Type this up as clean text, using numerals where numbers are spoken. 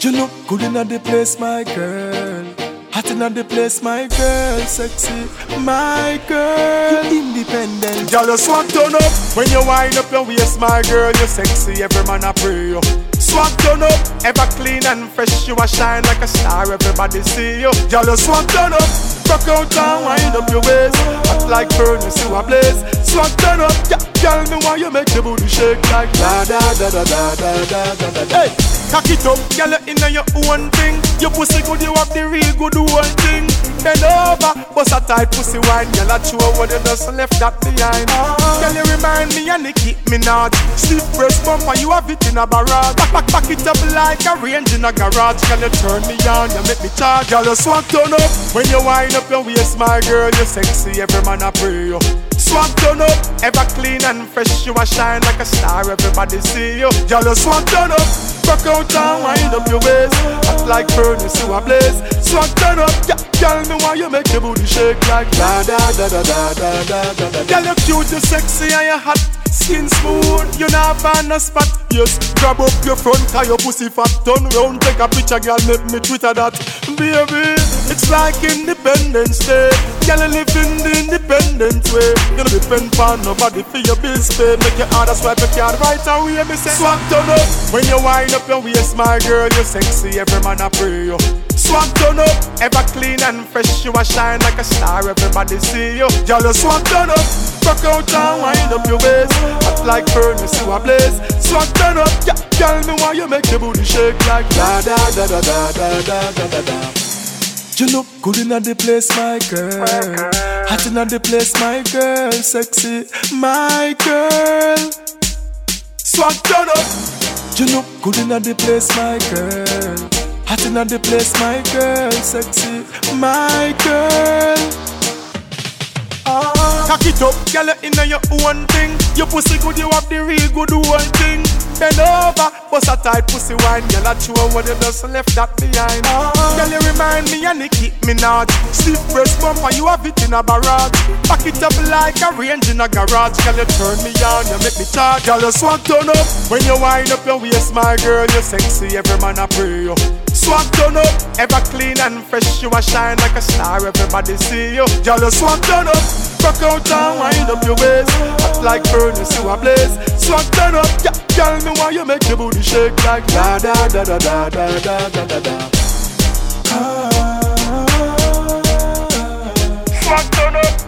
You look good in the place, my girl. Hot in the place, my girl. Sexy, my girl. You independent. Girl, you swag turn up when you wind up your waist, my girl. You sexy, every man a pray you. Swag turn up, ever clean and fresh. You a shine like a star, everybody see you. Girl, you swag turn up, rock out and wind up your waist. Hot like furnace, you a blaze. Swag turn up, yeah. Girl, me want you make your booty shake like da da da da da da da da da. Hey, cock it up, girl, you inna your own thing. Your pussy good, you have the real good one thing. Bend over, bust a tight pussy wine. Girl, I show what you just left that behind. Girl, you remind me and Nicki Minaj. Sleep press bumper, you have it in a barrage. Back it up like a range in a garage. Girl, you turn me on, you make me charge. Girl, you swag turn up when you wind up your waist, my girl. You sexy, every man a pray you. Swag turn up, ever clean and fresh. You a shine like a star, everybody see you. Girl, you swag turn up, rock out and wind up your waist. Hot like furnace, you a blaze. Swag turn up, yeah. Girl, me want you make your booty shake like da da da da da da da da da. Girl, you cute, you sexy and you hot. Skin smooth, you not find a spot. Yes, grab up your front, tie your pussy fat. Turn round, take a picture, girl, make me Twitter that. Baby, it's like Independence Day. Girl, you live in the independent way. You don't depend on nobody for your bills pay. Make your order swipe your card right away. Me say, swag turn up when you wind up your waist, my girl. You sexy, every man a pray you. Swag turn up, ever clean and fresh. You a shine like a star, everybody see you. Girl, you swag turn up, rock out and wind up your waist. Hot like furnace, you a blaze. Swag turn up, yeah. Girl, me want you make your booty shake like da da da da da da da da da da. You look good in the place, my girl. Hot in the place, my girl. Sexy, my girl. Swag turn up. You look good in the place, my girl. Hot in the place, my girl. Sexy, my girl. Cock it up, girl, you inna your own thing. Your pussy good, you have the real good one thing. Bend over, bust a tight pussy wine. Girl, I show what you just left that behind. Girl, you remind me and Nicki Minaj. Sleep press bumper, you have it in a barrage. Back it up like a range in a garage. Girl, you turn me on, you make me charge. Girl, you swag turn up when you wind up your waist, my girl. You sexy, every man a pray you. Swag turn up, ever clean and fresh. You a shine like a star, everybody see you. Girl, you swag turn up, rock out and wind up your waist. Hot like furnace, you a blaze. Swag turn up, yeah. Girl, me want you make your booty shake like da da da da da da da da da da. Swag turn up.